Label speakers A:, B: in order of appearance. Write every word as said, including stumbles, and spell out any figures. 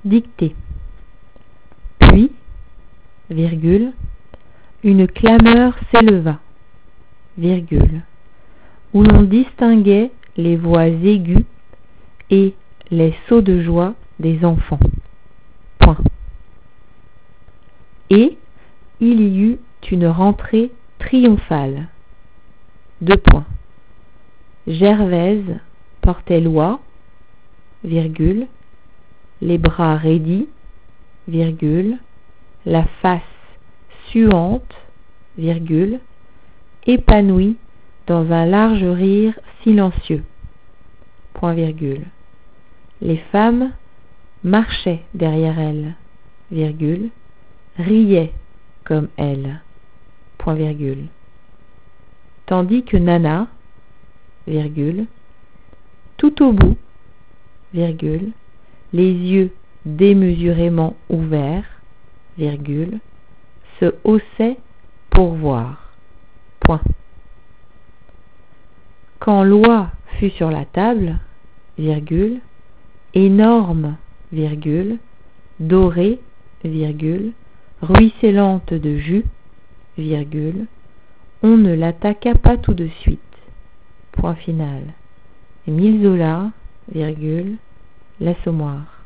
A: Dictée. Puis, virgule, une clameur s'éleva, virgule, où l'on distinguait les voix aiguës et les sauts de joie des enfants. Point. Et il y eut une rentrée triomphale. Deux points. Gervaise portait l'oie, virgule, les bras raidis, virgule, la face suante, virgule, épanouie dans un large rire silencieux, point virgule. Les femmes marchaient derrière elle, virgule, riaient comme elle, point virgule. Tandis que Nana, virgule, tout au bout, virgule, les yeux démesurément ouverts, virgule, se haussait pour voir, point. Quand l'oie fut sur la table, virgule, énorme, virgule, dorée, virgule, ruisselante de jus, virgule, on ne l'attaqua pas tout de suite, point final. Émile Zola, virgule, L'Assommoir.